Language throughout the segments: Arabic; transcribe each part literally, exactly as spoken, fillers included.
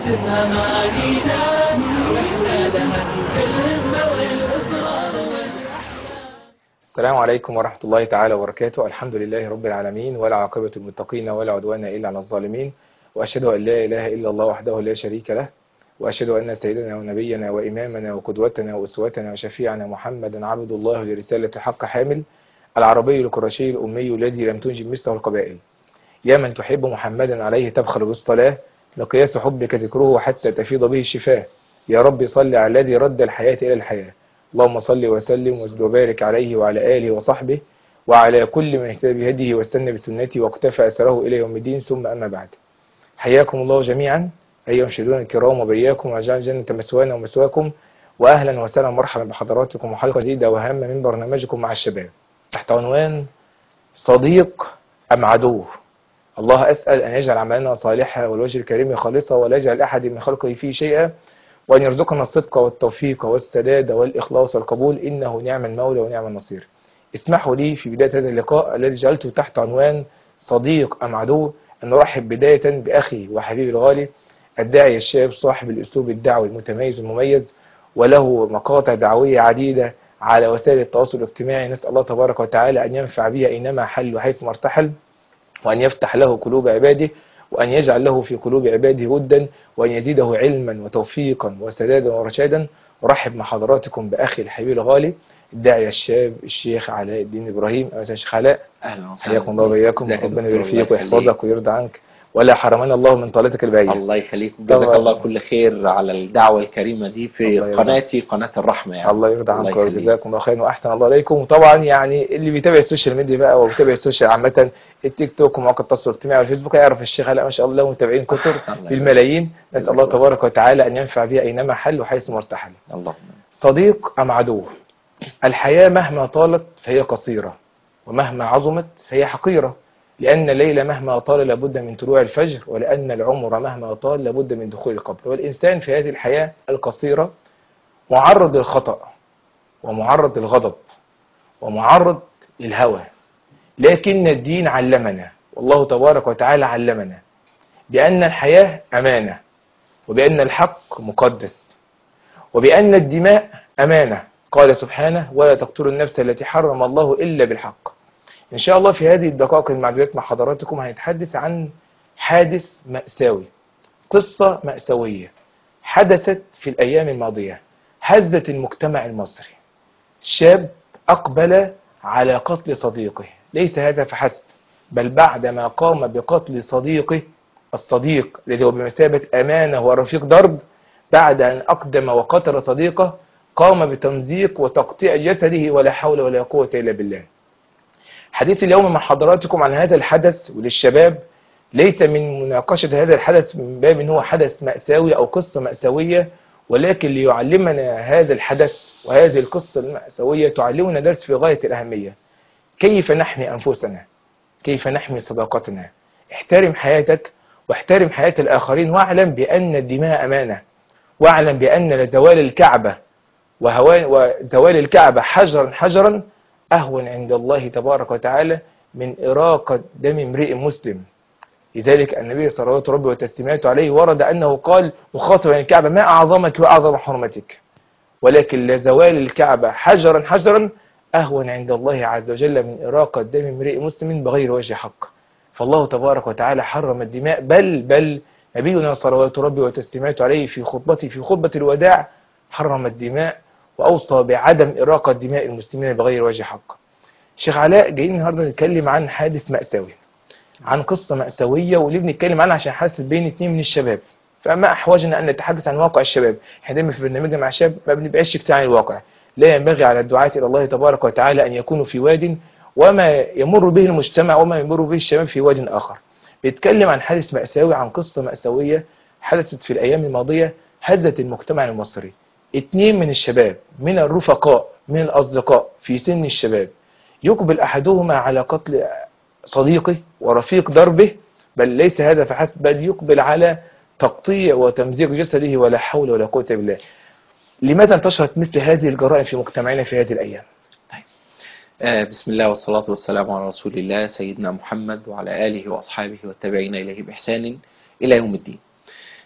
نرسمها معانينا واحنا لها في الهمة والإصرار والأحلام. السلام عليكم ورحمة الله تعالى وبركاته. الحمد لله رب العالمين، ولا عاقبة المتقين ولا عدوان إلا على الظالمين، وأشهد أن لا إله إلا الله وحده لا شريك له، وأشهد أن سيدنا ونبينا وإمامنا وقدوتنا وأسوتنا وشفيعنا محمدا عبد الله لرسالة الحق حامل، العربي القرشي الأمي الذي لم تنجب مثله القبائل. يا من تحب محمدا عليه تبخل بالصلاة، لقياس حبك ذكره حتى تفيض به الشفاه. يا رب صل على الذي رد الحياة إلى الحياة. اللهم صل وسلم وزد وبارك عليه وعلى آله وصحبه وعلى كل من اهتدى بهديه واستنى بسنته واقتفى أثره إلى يوم الدين، ثم أما بعد. حياكم الله جميعا أيها المشاهدون الكرام، وبياكم وجعل الجنة مثوانا ومثواكم، وأهلا وسهلا مرحبا بحضراتكم وحلقة جديدة وهامة من برنامجكم مع الشباب تحت عنوان صديق أم عدو. الله أسأل أن يجعل عملنا صالحة والوجه الكريم خالصة، ولا يجعل أحد من خلقه فيه شيئا، وأن يرزقنا الصدق والتوفيق والسداد والإخلاص والقبول، إنه نعم المولى ونعم النصير. اسمحوا لي في بداية هذا اللقاء الذي جعلته تحت عنوان صديق أم عدو أن نرحب بداية بأخي وحبيبي الغالي الداعية الشاب صاحب الأسلوب الدعوي المتميز المميز، وله مقاطع دعوية عديدة على وسائل التواصل الاجتماعي. نسأل الله تبارك وتعالى أن ينفع بها أينما حل وحيث ارتحل، وأن يفتح له قلوب عباده، وأن يجعل له في قلوب عباده ودا، وأن يزيده علما وتوفيقا وسدادا ورشادا. أرحب مع حضراتكم بأخي الحبيب الغالي الداعية الشاب الشيخ علاء الدين إبراهيم. أهلا شيخ علاء، اهلا وسهلا. حياكم الله وبياكم، ربنا يبارك فيك ويحفظك ويرضى عنك، ولا حرمنا الله من طالتك البعيدة. الله يخليك، جزاك الله كل خير على الدعوة الكريمة دي في قناتي قناة الرحمة. يعني الله يرضى عنك وجزاكم الله خير واحسن الله عليكم. وطبعا يعني اللي بيتابع السوشيال ميديا بقى وبيتابع السوشيال عامة، التيك توك ومواقع التواصل الاجتماعي والفيسبوك، يعرف الشيخ علاء ما شاء الله متابعين كثر بالملايين. نسأل الله تبارك وتعالى أن ينفع بها أينما حل وحيث ارتحل. اللهم صديق أم عدو؟ الحياة مهما طالت فهي قصيرة، ومهما عظمت فهي حقيرة، لأن الليل مهما طال لابد من طلوع الفجر، ولأن العمر مهما طال لابد من دخول القبر. والإنسان في هذه الحياة القصيرة معرض للخطأ، ومعرض للغضب، ومعرض للهوى. لكن الدين علمنا، والله تبارك وتعالى علمنا، بأن الحياة أمانة، وبأن الحق مقدس، وبأن الدماء أمانة. قال سبحانه: ولا تقتلوا النفس التي حرم الله إلا بالحق. إن شاء الله في هذه الدقائق المعدودات مع حضراتكم هنتحدث عن حادث مأساوي، قصة مأساوية حدثت في الأيام الماضية، هزت المجتمع المصري. شاب أقبل على قتل صديقه، ليس هذا فحسب، بل بعدما قام بقتل صديقه الصديق الذي هو بمثابة أمانة ورفيق درب، بعد أن أقدم وقتل صديقه قام بتمزيق وتقطيع جسده، ولا حول ولا قوة إلا بالله. حديث اليوم مع حضراتكم عن هذا الحدث، وللشباب ليس من مناقشة هذا الحدث من باب أنه حدث مأساوي أو قصة مأساوية، ولكن ليعلمنا هذا الحدث وهذه القصة المأساوية تعلمنا درس في غاية الأهمية. كيف نحمي أنفسنا، كيف نحمي صداقتنا. احترم حياتك واحترم حياة الآخرين، واعلم بأن الدماء أمانة، واعلم بأن لزوال الكعبة وزوال الكعبة حجرا حجرا أهون عند الله تبارك وتعالى من إراقة دم امرئ مسلم. لذلك النبي صلوات ربي وتسليماته عليه ورد أنه قال مخاطبا الكعبة: ما أعظمك وأعظم حرمتك، ولكن لزوال الكعبة حجرا حجرا أهون عند الله عز وجل من إراقة دم امرئ مسلم بغير وجه حق. فالله تبارك وتعالى حرم الدماء، بل بل نبينا صلوات ربي وتسليماته عليه في خطبته في خطبة الوداع حرم الدماء، وأوصى بعدم إراقة دماء المسلمين بغير وجه حق. شيخ علاء، جايين النهارده نتكلم عن حادث مأساوي، عن قصة مأساوية، واللي بنتكلم عنها عشان حاسس بين اتنين من الشباب، فما أحوجنا أن نتحدث عن واقع الشباب. احنا دايما في برنامجنا مع الشباب ما بنبعدش كتير عن الواقع. لا ينبغي على الدعاة إلى الله تبارك وتعالى أن يكونوا في واد وما يمر به المجتمع وما يمر به الشباب في واد آخر. بيتكلم عن حادث مأساوي، عن قصة مأساوية حدثت في الأيام الماضية هزت المجتمع المصري. اتنين من الشباب، من الرفقاء، من الأصدقاء في سن الشباب، يقبل أحدهما على قتل صديقه ورفيق دربه، بل ليس هذا فحسب، بل يقبل على تقطيع وتمزيق جسده، ولا حول ولا قوة بالله. لماذا انتشرت مثل هذه الجرائم في مجتمعنا في هذه الأيام؟ طيب. آه بسم الله والصلاة والسلام على رسول الله سيدنا محمد وعلى آله وأصحابه والتابعين إليه بإحسان إلى يوم الدين.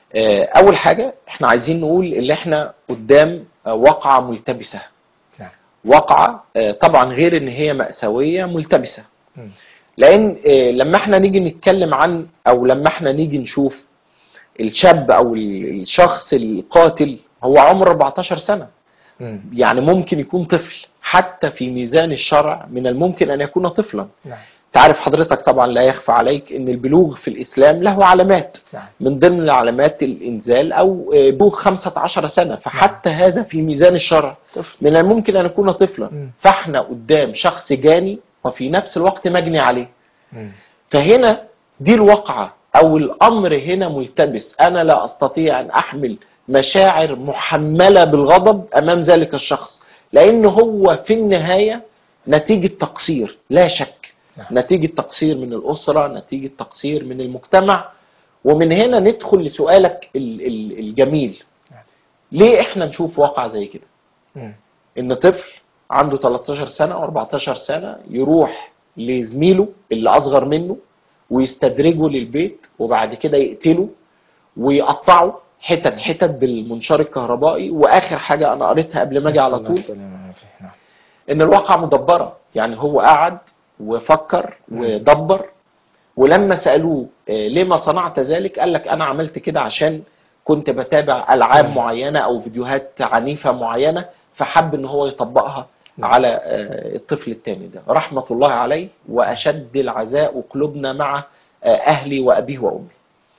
اول حاجة احنا عايزين نقول اللي احنا قدام واقعة ملتبسة. نعم. واقعة طبعا غير ان هي مأساوية، ملتبسة. م. لان لما احنا نيجي نتكلم عن او لما احنا نيجي نشوف الشاب او الشخص القاتل هو عمره أربعتاشر سنة. م. يعني ممكن يكون طفل، حتى في ميزان الشرع من الممكن ان يكون طفلا. نعم. تعرف حضرتك طبعا، لا يخفى عليك ان البلوغ في الاسلام له علامات. نعم. من ضمن العلامات الانزال او بلوغ خمسة عشر سنة، فحتى نعم. هذا في ميزان الشرع طفل. من الممكن ان يكون طفلا. م. فاحنا قدام شخص جاني وفي نفس الوقت مجني عليه. م. فهنا دي الواقعة او الامر هنا ملتبس. انا لا استطيع ان احمل مشاعر محملة بالغضب امام ذلك الشخص، لان هو في النهاية نتيجة تقصير لا شك. نعم. نتيجة تقصير من الاسرة، نتيجة تقصير من المجتمع. ومن هنا ندخل لسؤالك الجميل. نعم. ليه احنا نشوف واقعة زي كده؟ م. ان طفل عنده تلتاشر سنة او أربعتاشر سنة يروح لزميله اللي اصغر منه ويستدرجه للبيت، وبعد كده يقتله ويقطعه حتت حتت بالمنشار الكهربائي. واخر حاجة انا قريتها قبل ما اجي على طول نعم. ان الواقعة مدبرة. يعني هو قعد وفكر ودبر، ولما سألوه ليه ما صنعت ذلك قال لك انا عملت كده عشان كنت بتابع العاب معينة او فيديوهات عنيفة معينة، فحب ان هو يطبقها على الطفل التاني ده رحمة الله عليه. واشد العزاء قلوبنا مع اهلي وابيه وامي.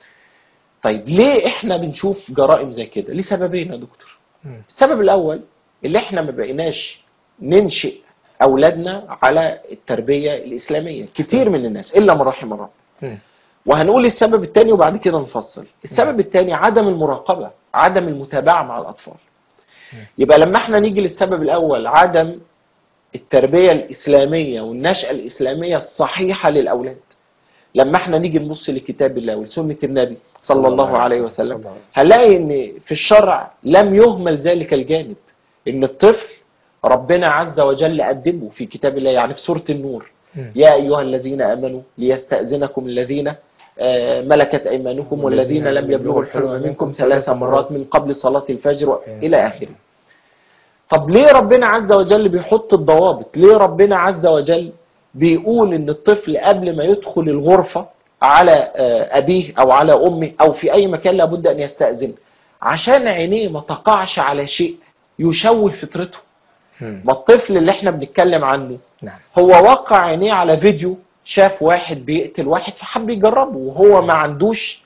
طيب ليه احنا بنشوف جرائم زي كده؟ لسببين يا دكتور. السبب الاول اللي احنا ما بقيناش ننشئ اولادنا على التربية الاسلامية، كتير من الناس الا من رحم الله. وهنقول السبب الثاني وبعد كده نفصل. السبب الثاني عدم المراقبة، عدم المتابعة مع الأطفال. يبقى لما احنا نيجي للسبب الأول، عدم التربية الإسلامية والنشأة الإسلامية الصحيحة للأولاد، لما احنا نيجي نبص لكتاب الله وسنة النبي صلى الله عليه وسلم هنلاقي ان في الشرع لم يهمل ذلك الجانب. ان الطفل ربنا عز وجل أدبه في كتاب الله. يعني في سورة النور يا أيها الذين آمنوا ليستأذنكم الذين ملكت أيمانكم والذين لم يبلغوا الحلم منكم ثلاث مرات من قبل صلاة الفجر إلى آخره. طب ليه ربنا عز وجل بيحط الضوابط؟ ليه ربنا عز وجل بيقول إن الطفل قبل ما يدخل الغرفة على أبيه أو على أمه أو في أي مكان لابد أن يستأذن؟ عشان عينيه ما تقعش على شيء يشوه فطرته. ما الطفل اللي احنا بنتكلم عنه نعم. هو وقع عينيه على فيديو، شاف واحد بيقتل واحد فحب يجربه، وهو ما عندوش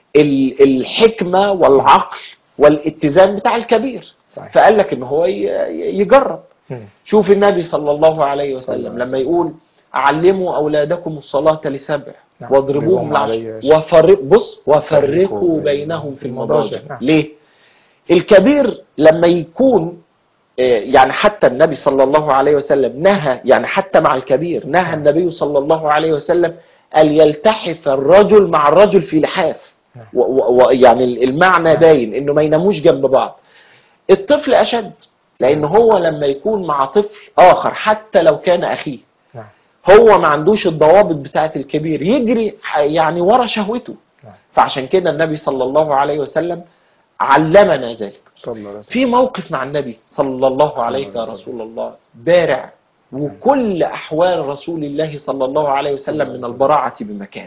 الحكمة والعقل والاتزان بتاع الكبير. صحيح. فقال لك ان هو يجرب. م. شوف النبي صلى الله عليه وسلم لما يقول علموا اولادكم الصلاة لسبع. نعم. واضربوهم لعشر وفرق بص وفرقوا بينهم في المضاجع. نعم. ليه؟ الكبير لما يكون يعني حتى النبي صلى الله عليه وسلم نهى، يعني حتى مع الكبير نهى النبي صلى الله عليه وسلم أن يلتحف الرجل مع الرجل في لحاف. ويعني المعنى باين انه ما يناموش جنب بعض. الطفل اشد، لان هو لما يكون مع طفل اخر حتى لو كان اخيه هو ما عندوش الضوابط بتاعه الكبير، يجري يعني ورا شهوته. فعشان كده النبي صلى الله عليه وسلم علمنا ذلك. في موقف مع النبي صلى الله عليه يا رسول الله بارع، وكل أحوال رسول الله صلى الله عليه وسلم من البراعة بمكان.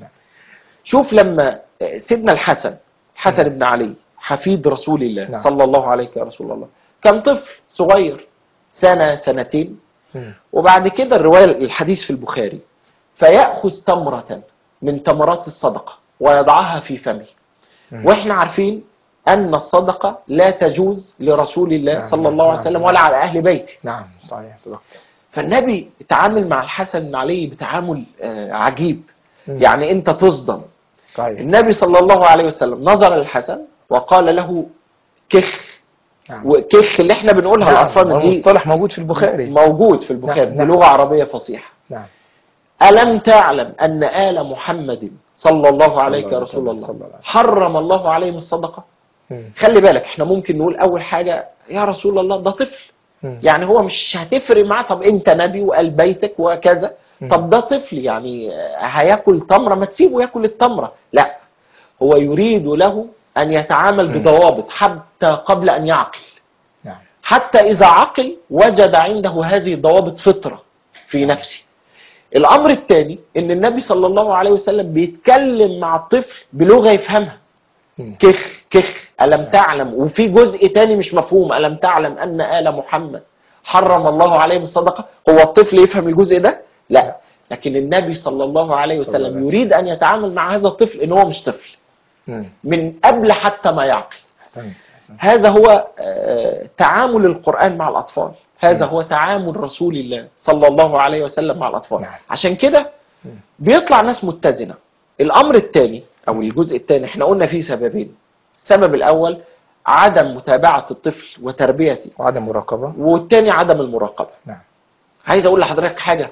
شوف لما سيدنا الحسن حسن بن علي حفيد رسول الله صلى الله عليه يا رسول الله كان طفل صغير سنة سنتين، وبعد كده الرواية الحديث في البخاري فيأخذ تمرة من تمرات الصدقة ويضعها في فمه. واحنا عارفين أن الصدقة لا تجوز لرسول الله نعم صلى الله عليه وسلم نعم ولا على أهل بيته. نعم صحيح صدقت. فالنبي تعامل مع الحسن بن علي بتعامل عجيب. م. يعني أنت تصدم. صحيح. النبي صلى الله عليه وسلم نظر للحسن وقال له كخ. نعم. وكخ اللي احنا بنقولها نعم. الأطفال دي مصطلح موجود في البخاري. موجود في البخاري. نعم. دي لغة عربية فصيحة. نعم. ألم تعلم أن آل محمد صلى الله عليه يا رسول الله, الله حرم الله عليهم الصدقة؟ خلي بالك احنا ممكن نقول اول حاجة يا رسول الله ده طفل، يعني هو مش هتفرق معاه. طب انت نبي وقال بيتك وكذا، طب ده طفل يعني هياكل تمرة، ما تسيبه ياكل التمرة. لا، هو يريد له ان يتعامل بضوابط حتى قبل ان يعقل. نعم. حتى اذا عقل وجد عنده هذه الضوابط فطرة في نفسه. الامر الثاني ان النبي صلى الله عليه وسلم بيتكلم مع الطفل بلغة يفهمها. مم. كخ كخ ألم تعلم، وفي جزء تاني مش مفهوم، ألم تعلم أن آل محمد حرم الله عليهم الصدقة. هو الطفل يفهم الجزء ده؟ لا، لكن النبي صلى الله عليه صلى الله وسلم عليه يريد أن يتعامل مع هذا الطفل إن هو مش طفل مم. من قبل حتى ما يعقل. أحسنت أحسنت. هذا هو آه، تعامل القرآن مع الأطفال، هذا مم. هو تعامل رسول الله صلى الله عليه وسلم مع الأطفال. نعم. عشان كده مم. بيطلع ناس متزنة. الأمر الثاني أو الجزء الثاني احنا قلنا فيه سببين. السبب الأول عدم متابعة الطفل وتربيته، وعدم مراقبة. والثاني عدم المراقبة. نعم. عايز أقول لحضرتك حاجة،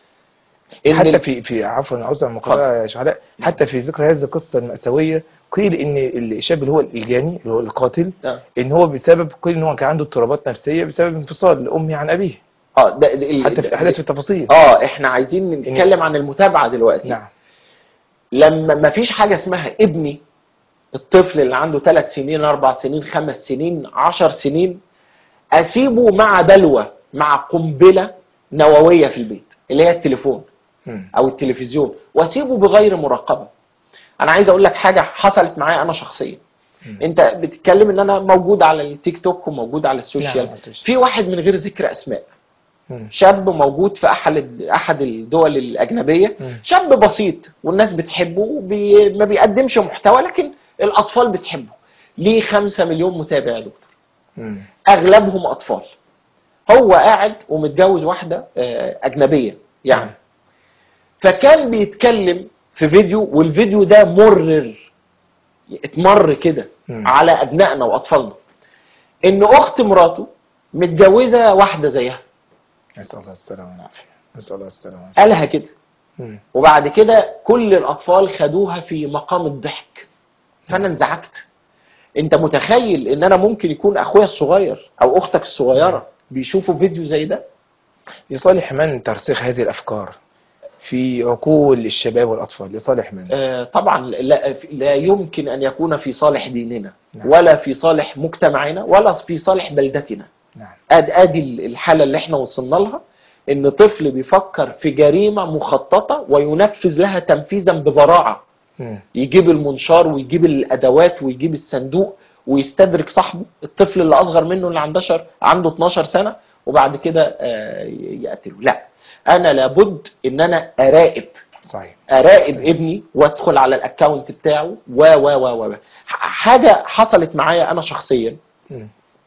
إن حتى ال- في في عفوا عذرا المقاطعة يا شعلاء، حتى في ذكر هذه القصة المأساوية قيل ان الشاب اللي هو الجاني اللي هو القاتل آه. ان هو بسبب قيل ان هو كان عنده اضطرابات نفسية بسبب انفصال امه عن ابيه. اه ده ده ال- حتى في احداث في التفاصيل. اه احنا عايزين نتكلم عن المتابعة دلوقتي. نعم. لما ما فيش حاجة اسمها ابني الطفل اللي عنده ثلاث سنين أربع سنين خمس سنين عشر سنين أسيبه مع بلوى، مع قنبلة نووية في البيت اللي هي التليفون مم. أو التلفزيون، وأسيبه بغير مراقبة. أنا عايز أقول لك حاجة حصلت معايا أنا شخصيا. مم. أنت بتتكلم إن أنا موجود على التيك توك وموجود على السوشيال. نعم، على السوشيال. في واحد من غير ذكر أسماء، مم. شاب موجود في احد احد الدول الاجنبيه، مم. شاب بسيط والناس بتحبه وبي... ما بيقدمش محتوى لكن الاطفال بتحبه. ليه خمسة مليون متابع يا دكتور؟ مم. اغلبهم اطفال. هو قاعد ومتجوز واحده آه، اجنبيه يعني. مم. فكان بيتكلم في فيديو، والفيديو ده مرر اتمر كده مم. على ابنائنا واطفالنا، ان اخت مراته متجوزه واحده زيها. نسأل الله السلامة والعافية. نسأل الله السلامة والعافية. قالها كده. مم. وبعد كده كل الأطفال خدوها في مقام الضحك. فأنا انزعجت. أنت متخيل إن أنا ممكن يكون أخويا الصغير أو أختك الصغيرة بيشوفوا فيديو زي ده؟ لصالح من ترسيخ هذه الأفكار في عقول الشباب والأطفال؟ لصالح من؟ آه طبعا لا, لا يمكن أن يكون في صالح ديننا، نعم. ولا في صالح مجتمعنا، ولا في صالح بلدتنا. نعم. أد أدي الحالة اللي احنا وصلنا لها، إن طفل بيفكر في جريمة مخططة وينفذ لها تنفيذا ببراعة. مم. يجيب المنشار ويجيب الادوات ويجيب الصندوق ويستدرك صاحبه الطفل اللي اصغر منه اللي عنده عنده اتناشر سنه، وبعد كده آه، يقتله. لا، انا لابد ان انا اراقب صحيح. اراقب صحيح. ابني وادخل على الاكونت بتاعه و و و و حاجه حصلت معايا انا شخصيا. مم.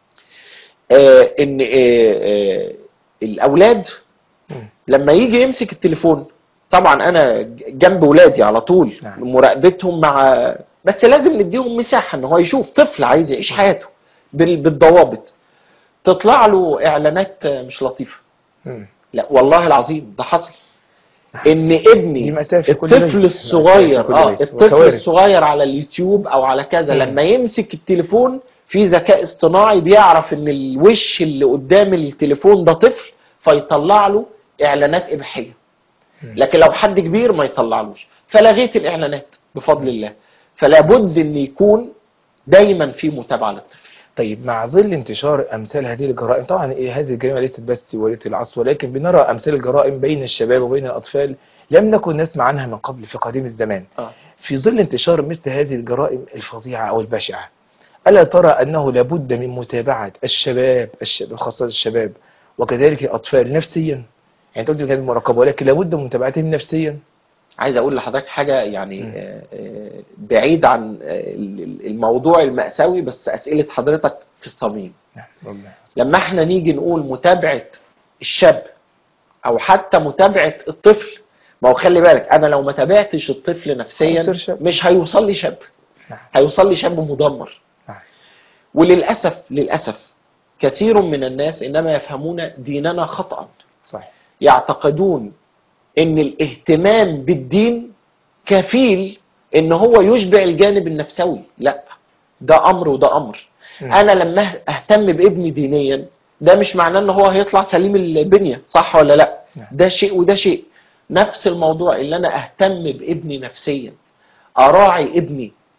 آه، ان آه، آه، الاولاد مم. لما يجي يمسك التليفون، طبعا انا جنب ولادي على طول، نعم. مراقبتهم، مع بس لازم نديهم مساحه ان هو يشوف. طفل عايز يعيش حياته بال- بالضوابط. تطلع له اعلانات مش لطيفه. مم. لا والله العظيم ده حصل. ان دي ابني مأساة في كل بيت. الطفل مأساة الصغير في كل اه بيت. الطفل وكوارث. الصغير على اليوتيوب او على كذا، مم. لما يمسك التليفون في ذكاء اصطناعي بيعرف ان الوش اللي قدام التليفون ده طفل، فيطلع له اعلانات اباحيه. مم. لكن لو حد كبير ما يطلعلوش. فلغيت الاعلانات بفضل الله. فلا بد ان يكون دايما في متابعه للطفل. طيب، مع ظل انتشار امثال هذه الجرائم، طبعا إيه هذه الجريمه ليست بس وليده العصر، ولكن بنرى امثال الجرائم بين الشباب وبين الاطفال لم نكن نسمع عنها من قبل في قديم الزمان. آه. في ظل انتشار مثل هذه الجرائم الفظيعه او البشعه، الا ترى انه لابد من متابعه الشباب الشباب خاصه الشباب وكذلك الاطفال نفسيا؟ يعني انت قلت كانت مراقبه، ولكن لابد من متابعتهم نفسيا. عايز اقول لحضرتك حاجه يعني مم. آه، آه، بعيد عن آه، الموضوع المأساوي، بس اسئله حضرتك في الصميم. نعم والله. لما احنا نيجي نقول متابعه الشاب او حتى متابعه الطفل، ما هو خلي بالك، انا لو ما تابعتش الطفل نفسيا هيصير شاب. مش هيوصل لي شاب. نعم. هيوصل لي شاب مدمر. نعم. وللاسف للاسف كثير من الناس انما يفهمون ديننا خطأ. صحيح. يعتقدون ان الاهتمام بالدين كفيل ان هو يشبع الجانب النفسوي. لا، ده امر وده امر. مم. انا لما اهتم بابني دينيا ده مش معناه ان هو هيطلع سليم البنية، صح ولا لا؟ نعم. ده شيء وده شيء. نفس الموضوع اللي انا اهتم بابني نفسيا، اراعي ابني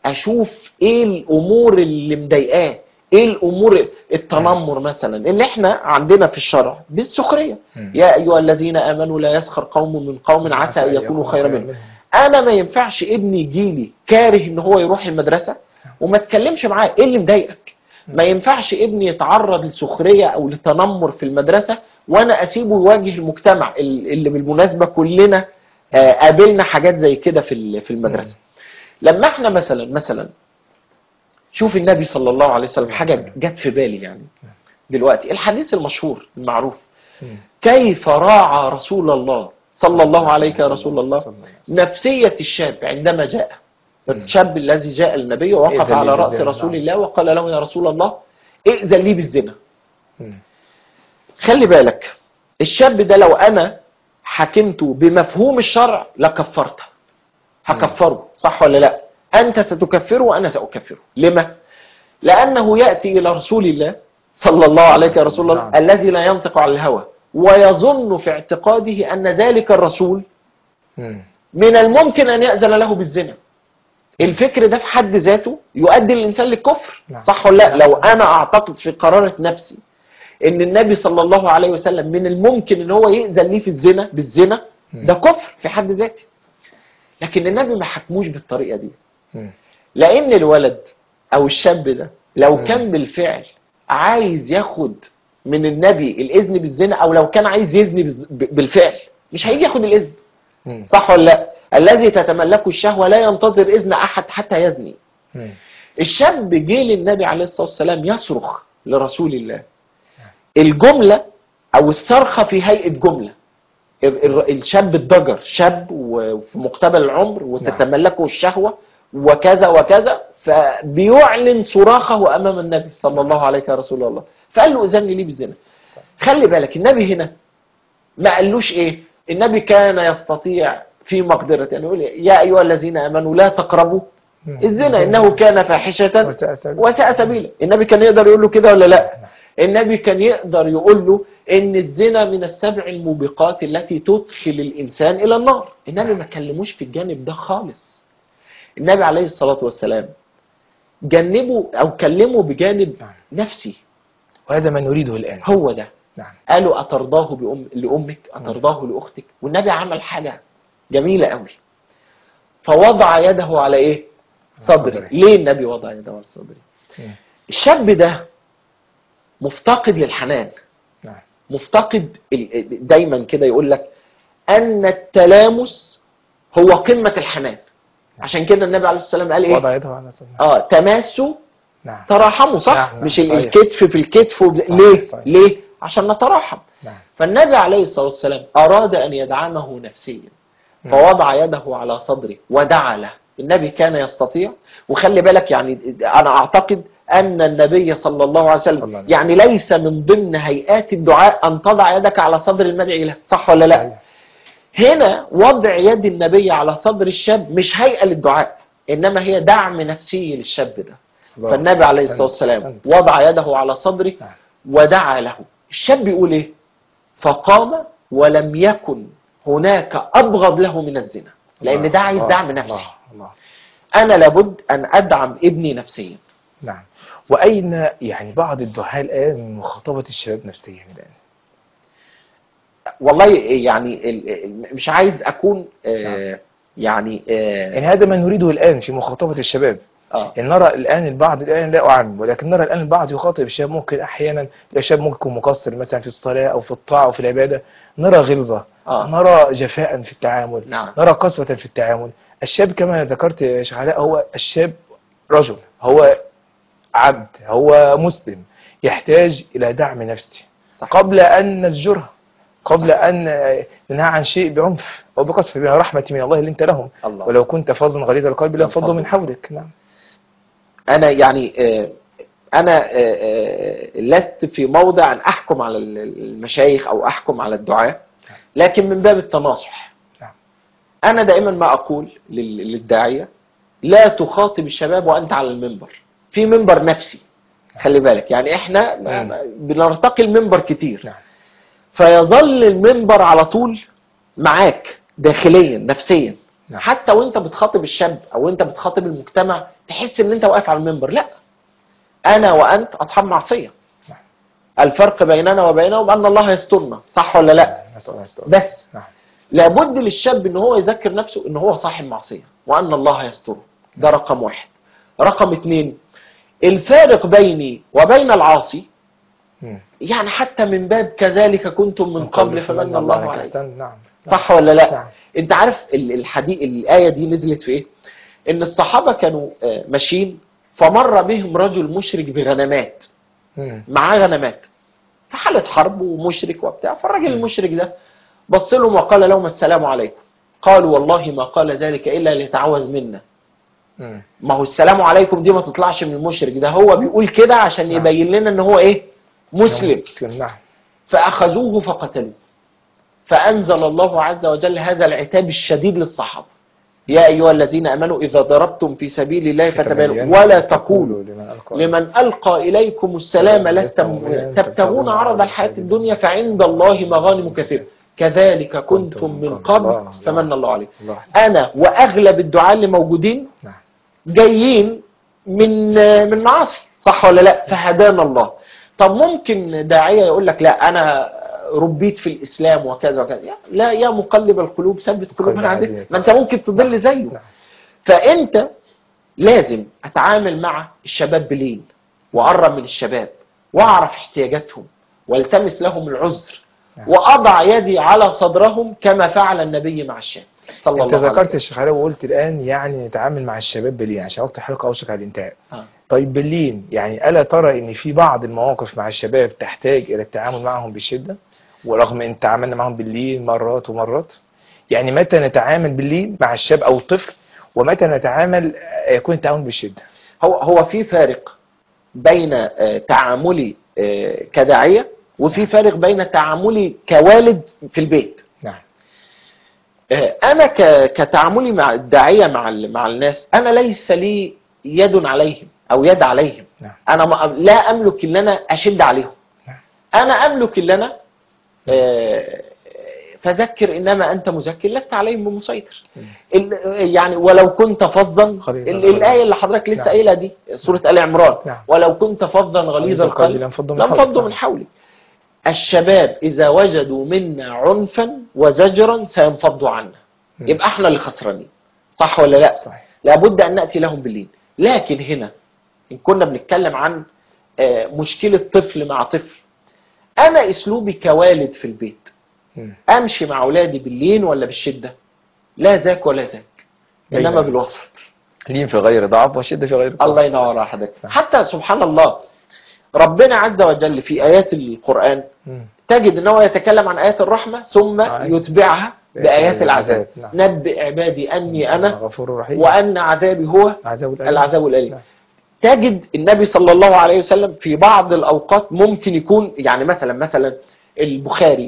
اشوف ايه الامور اللي مضايقاه، ايه الامور التنمر مثلا اللي احنا عندنا في الشرع بالسخريه. يا ايها الذين امنوا لا يسخر قوم من قوم عسى ان يكونوا خيرا منهم. انا ما ينفعش ابني يجيلي كاره ان هو يروح المدرسه وما اتكلمش معاه ايه اللي مضايقك. ما ينفعش ابني يتعرض لسخريه او لتنمر في المدرسه وانا اسيبه يواجه المجتمع اللي بالمناسبه كلنا قابلنا حاجات زي كده في في المدرسه. لما احنا مثلا مثلا شوف النبي صلى الله عليه وسلم، حاجه جت في بالي يعني دلوقتي، الحديث المشهور المعروف كيف راعى رسول الله صلى الله عليك يا رسول الله نفسية الشاب عندما جاء. الشاب الذي جاء النبي ووقف على رأس رسول الله وقال له يا رسول الله ائذن لي بالزنا. خلي بالك الشاب ده لو انا حكمته بمفهوم الشرع لكفرته، هكفره صح ولا لا؟ انت ستكفره وانا سأكفره. لما؟ لانه يأتي الى رسول الله صلى الله عليك يا رسول الله الذي لا ينطق عن الهوى ويظن في اعتقاده ان ذلك الرسول من الممكن ان يأذن له بالزنا. الفكر ده في حد ذاته يؤدي الانسان للكفر صح ولا لا؟ لو انا اعتقد في قرارة نفسي ان النبي صلى الله عليه وسلم من الممكن ان هو يأذن لي في الزنا بالزنا، ده كفر في حد ذاته. لكن النبي ما حكموش بالطريقة دي، لان الولد او الشاب ده لو كان بالفعل عايز ياخد من النبي الاذن بالزنا، او لو كان عايز يزني بالفعل مش هيجي ياخد الاذن صح ولا لا؟ الذي تتملكه الشهوة لا ينتظر اذن احد حتى يزني. الشاب جه للنبي عليه الصلاة والسلام يصرخ لرسول الله، الجملة او الصرخة في هيئة جملة. الشاب الضجر شاب وفي مقتبل العمر وتتملكه الشهوة وكذا وكذا، فبيعلن صراخه امام النبي صلى الله عليه يا رسول الله، فقال له اذن لي بالزنا. خلي بالك النبي هنا ما قالوش ايه، النبي كان يستطيع في مقدرته يعني يقول يا ايها الذين امنوا لا تقربوا الزنا انه كان فاحشة وساء سبيلا. النبي كان يقدر يقول له كده ولا لا؟ النبي كان يقدر يقول له ان الزنا من السبع الموبقات التي تدخل الانسان الى النار. النبي ما كلموش في الجانب ده خالص. النبي عليه الصلاة والسلام جنبه او كلمه بجانب نفسي، وهذا ما نريده الان. هو ده. نعم. قالوا اترضاه بأم لامك، اترضاه لاختك. والنبي عمل حاجه جميله قوي، فوضع يده على ايه؟ صدري. ليه النبي وضع يده على صدري؟ الشاب ده مفتقد للحنان. نعم. مفتقد دايما كده يقول لك ان التلامس هو قمه الحنان. عشان كده النبي عليه الصلاه والسلام قال ايه؟ وضع يده على صدري. اه تماسوا. نعم. تراحموا صح؟ نعم. نعم. مش صحيح. الكتف في الكتف وب... صحيح. ليه؟ صحيح. ليه؟ عشان نتراحم. نعم. فالنبي عليه الصلاة والسلام أراد أن يدعمه نفسيا، فوضع يده على صدره ودعا له. النبي كان يستطيع، وخلي بالك يعني أنا أعتقد أن النبي صلى الله عليه وسلم يعني ليس من ضمن هيئات الدعاء أن تضع يدك على صدر المدعي له صح ولا لا؟ صحيح. هنا وضع يد النبي على صدر الشاب مش هيئة للدعاء، إنما هي دعم نفسي للشاب ده. فالنبي عليه الصلاة والسلام وضع يده على صدره ودعا له. الشاب يقول ايه؟ فقام ولم يكن هناك أبغض له من الزنا، لأن ده عايز دعم نفسي. الله. أنا لابد أن أدعم ابني نفسيا. نعم. وأين يعني بعض الدعاء الآن من مخاطبة الشباب نفسيا الآن؟ والله يعني مش عايز أكون آه يعني آه يعني هذا ما نريده الآن في مخاطبة الشباب. آه. يعني نرى الآن البعض الآن لا أعمم، ولكن نرى الآن البعض يخاطب الشاب. ممكن أحيانا الشاب ممكن يكون مقصر مثلا في الصلاة أو في الطاعة أو في العبادة، نرى غلظة. آه. نرى جفاء في التعامل. نعم. نرى قسوة في التعامل. الشاب كما ذكرت يا شيخ علاء هو الشاب رجل، هو عبد، هو مسلم، يحتاج إلى دعم نفسي. صح. قبل أن نزجره، قبل صح. أن ننهى عن شيء بعنف أو بقصف، بها رحمة من الله لنت لهم. الله. ولو كنت فظا غليظ القلب لانفضوا من حولك. نعم. أنا يعني أنا لست في موضع أن أحكم على المشايخ أو أحكم على الدعاء، لكن من باب التناصح. أنا دائما ما أقول للداعية لا تخاطب الشباب وأنت على المنبر، في منبر نفسي. خلي بالك يعني إحنا بنرتقي المنبر كتير، فيظل المنبر على طول معاك داخليا نفسيا، نعم. حتى وانت بتخاطب الشاب او انت بتخاطب المجتمع تحس ان انت واقف على المنبر. لا، انا وانت اصحاب معصيه، نعم. الفرق بيننا وبينهم ان الله يسترنا، صح ولا لا؟ نسأل الله يستر. بس نعم. لابد للشاب ان هو يذكر نفسه ان هو صاحب معصيه وان الله يستره. ده رقم واحد. رقم اتنين، الفارق بيني وبين العاصي، مم. يعني حتى من باب كذلك كنتم من قبل فمن الله عليكم، أحسن. نعم. صح ولا لا؟ نعم. انت عارف ال- الحديث الآية دي نزلت في ايه؟ ان الصحابة كانوا آه، ماشيين، فمر بهم رجل مشرك بغنمات، مم. معاه غنمات في حالة حرب ومشرك وبتاع. فالراجل مم. المشرك ده بص لهم وقال لهم السلام عليكم. قالوا والله ما قال ذلك إلا ليتعوذ منا. مم. ما هو السلام عليكم دي ما تطلعش من المشرك ده، هو بيقول كده عشان نعم. يبين لنا ان هو ايه؟ مسلم. مسلم. نعم. فأخذوه فقتلوه. فأنزل الله عز وجل هذا العتاب الشديد للصحابة: يا أيها الذين آمنوا إذا ضربتم في سبيل الله فتبينوا ولا تقولوا لمن ألقى لمن ألقى إليكم السلام لست مؤمنا تبتغون عرض الحياة الدنيا فعند الله مغانم كثيرة كذلك كنتم من قبل فمن الله عليكم. الله أحسن. أنا وأغلب الدعاة اللي موجودين نعم. جايين من من معاصي، صح ولا لا؟ فهدانا الله. طب ممكن داعية يقول لك لا أنا ربيت في الإسلام وكذا وكذا. لا، يا مقلب القلوب ثبت قلوبنا على دينك. ما أنت ممكن تضل زيه. نعم. فأنت لازم أتعامل مع الشباب بلين، وأقرب من الشباب وأعرف احتياجاتهم والتمس لهم العذر، نعم. وأضع يدي على صدرهم كما فعل النبي مع الشاب صلى انت الله عليه ذكرت وسلم. الشيخ علاء وقلت الان يعني نتعامل مع الشباب باللين عشان وقت الحلقه اوشك على الانتهاء. آه. طيب باللين يعني الا ترى ان في بعض المواقف مع الشباب تحتاج الى التعامل معهم بالشده، ورغم ان تعاملنا معهم باللين مرات ومرات؟ يعني متى نتعامل باللين مع الشاب او الطفل، ومتى نتعامل يكون التعامل بالشده؟ هو هو في فارق بين آه، تعاملي آه، كداعية، وفي فارق بين تعاملي كوالد في البيت. نعم. آه، انا ك- كتعاملي مع الداعية مع ال- مع الناس، انا ليس لي يد عليهم او يد عليهم. نعم. انا ما- لا املك ان انا اشد عليهم. نعم. انا املك ان انا آه، فذكر انما انت مذكر لست عليهم بمسيطر. ال- يعني ولو كنت فظا، خليل ال- القلب. الايه اللي حضرتك لسه نعم. قايلها دي سوره ال عمران، نعم. ولو كنت فظا غليظ القلب لانفضوا من لم حولك. فضوا من حولك. الشباب اذا وجدوا منا عنفا وزجرا سينفضوا عنا، مم. يبقى احنا اللي خسرانين، صح ولا لا؟ صحيح. لابد ان ناتي لهم باللين. لكن هنا ان كنا بنتكلم عن آه، مشكله طفل مع طفل، انا اسلوبي كوالد في البيت مم. امشي مع اولادي باللين ولا بالشده؟ لا ذاك ولا ذاك، انما أيوة. بالوسط. لين في غير ضعف وشده في غير قوة. الله ينور على حضرتك. حتى سبحان الله ربنا عز وجل في ايات القران مم. تجد ان هو يتكلم عن ايات الرحمه ثم صحيح. يتبعها بايات العذاب. نعم. نبئ عبادي اني انا غفور رحيم وان عذابي هو عذاب الأليم. العذاب الاليم. نعم. تجد النبي صلى الله عليه وسلم في بعض الاوقات ممكن يكون يعني مثلا مثلا البخاري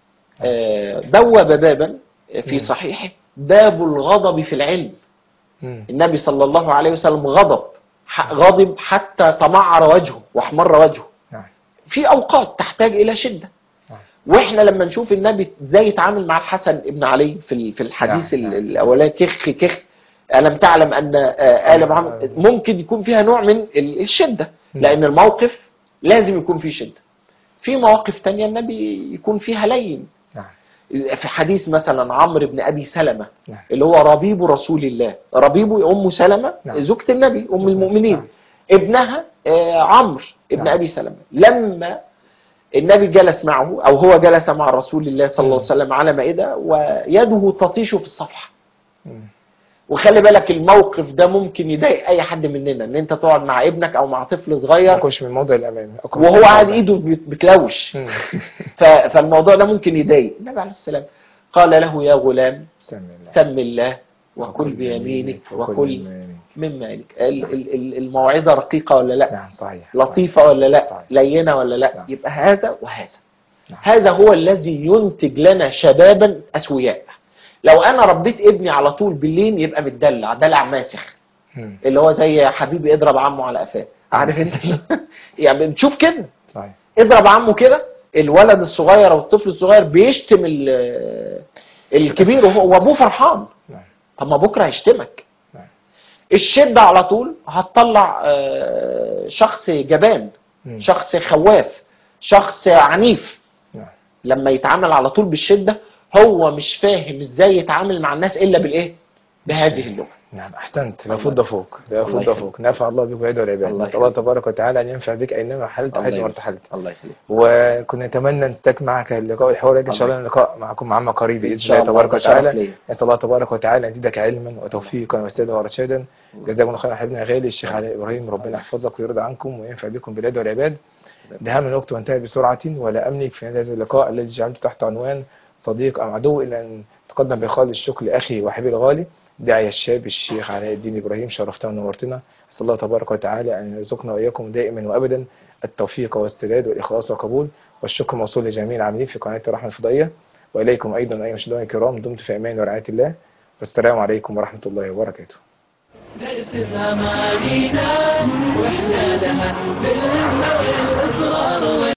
آه، بوب بابا في صحيحه باب الغضب في العلم. مم. النبي صلى الله عليه وسلم غضب ح- غضب حتى تمعر وجهه واحمر وجهه. نعم. في اوقات تحتاج الى شده. نعم. واحنا لما نشوف النبي ازاي يتعامل مع الحسن ابن علي في ال- في الحديث نعم. ال- نعم. الاولاني، كخ كخ الم تعلم ان آه، ال محمد، ممكن يكون فيها نوع من ال- الشده، لان الموقف لازم يكون فيه شده. في مواقف تانية النبي يكون فيها لين. نعم. في حديث مثلا عمرو بن ابي سلمة نعم. اللي هو ربيب رسول الله، ربيبه ام سلمة نعم. زوجة النبي ام المؤمنين. نعم. ابنها آه، عمرو ابن نعم. ابي سلمة، لما النبي جلس معه او هو جلس مع رسول الله صلى الله عليه وسلم على مائدة ويده تطيش في الصفحة. مم. وخلي بالك الموقف ده ممكن يضايق اي حد مننا، ان انت تقعد مع ابنك او مع طفل ما صغير يكونش من موضع الامان وهو قاعد ايده بت- بتلوش. مم. ف- فالموضوع ده ممكن يضايق. النبي عليه السلام قال له يا غلام سم الله سم الله وكل بيمينك وكل مما يليك. ال- ال- ال- الموعظة رقيقة ولا لا؟ نعم. صحيح. لطيفة ولا لا؟ صحيح. لينة ولا لا؟ نعم. يبقى هذا وهذا. نعم. هذا هو الذي ينتج لنا شبابا أسوياء. لو أنا ربيت ابني على طول باللين يبقى متدلع دلع ماسخ، مم. اللي هو زي حبيبي اضرب عمه على قفاه، عارف انت؟ يعني بتشوف كده، صحيح. اضرب عمه كده، الولد الصغير او الطفل الصغير بيشتم ال- الكبير وهو- وابوه فرحان. نعم. طب ما بكره هيشتمك. نعم. الشده على طول هتطلع آه، شخص جبان، مم. شخص خواف، شخص عنيف. نعم. لما يتعامل على طول بالشده هو مش فاهم ازاي يتعامل مع الناس الا بالايه؟ بهذه اللغه. نعم احسنت. لا الله فض فوق، لا الله فض يخليك. فوق. نفع الله بك ويدعو العباد. الله نسال الله يخليك. تبارك وتعالى ان ينفع بك اينما حلت الله حيث ما يبارك. ارتحلت. الله يخليك. وكنا نتمنى ان نستكمل معك اللقاء والحوار ان شاء الله الله لقاء معكم عما قريب إن باذن شاء الله الله، تبارك ده شرف وتعالى. ليا. نسال الله تبارك وتعالى ان يزيدك علما وتوفيقا وسدادا ورشادا. جزاكم الله خيرا حبيبنا غالي الشيخ علي ابراهيم، ربنا يحفظك ويرضى عنكم وينفع بكم بالعباد والعباد. ده من الوقت وانتهى بسرعه، ولا املك في هذا اللقاء الذي جعلته تحت عنوان صديق ام عدو الا ان تقدم بخالص الشكر لاخي وحبيبي الغالي داعي الشاب الشيخ علاء الدين ابراهيم. شرفتنا ونورتنا. اسال الله تبارك وتعالى ان يرزقنا واياكم دائما وابدا التوفيق والسداد والاخلاص والقبول. والشكر موصول لجميع العاملين في قناه الرحمه الفضائيه، واليكم ايضا ايها المشاهدين الكرام. دمت في امان ورعايه الله، والسلام عليكم ورحمه الله وبركاته. نرسم أمانينا وإحنا لها بالهمة والإصرار.